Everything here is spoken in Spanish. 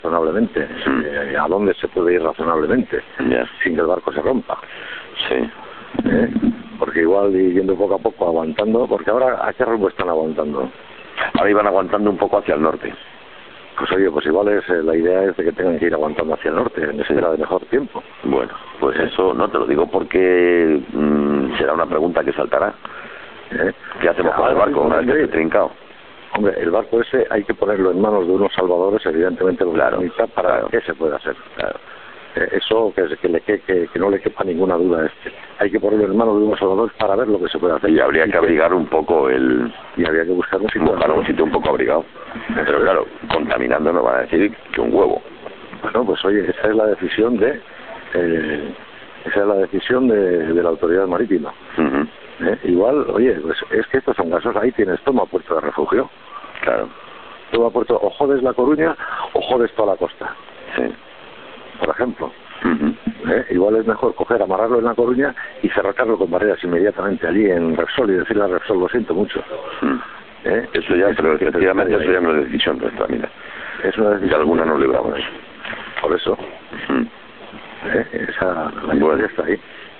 razonablemente, a dónde se puede ir razonablemente, sin que el barco se rompa. Sí. Porque igual yendo poco a poco, aguantando, porque ahora ¿a qué rumbo están aguantando? Ahora iban aguantando un poco hacia el norte. Pues oye, pues igual la idea es de que tengan que ir aguantando hacia el norte, en espera de mejor tiempo. Bueno, pues eso no te lo digo porque será una pregunta que saltará. ¿Qué hacemos con el barco una vez que esté trincado? Hombre, el barco ese hay que ponerlo en manos de unos salvadores, evidentemente, para qué se puede hacer. Claro. Eso que no le quepa ninguna duda. Hay que ponerlo en manos de unos salvadores para ver lo que se puede hacer. Y habría que abrigar un poco y habría que buscar un sitio un poco abrigado. Pero claro, contaminando no van a decir que un huevo. Bueno, pues oye, esa es la decisión de la autoridad marítima. Igual, oye, pues es que estos son casos, ahí tienes, toma puerto de refugio. Claro. Toma puerto, o jodes La Coruña o jodes toda la costa. Sí. Por ejemplo. Igual es mejor amarrarlo en La Coruña y cerrarlo con barreras inmediatamente allí en Repsol y decirle a Repsol, lo siento mucho. Eso ya, pero efectivamente eso ya no es decisión nuestra, mira. Es una decisión. Y alguna nos libramos. Por eso. La historia está ahí.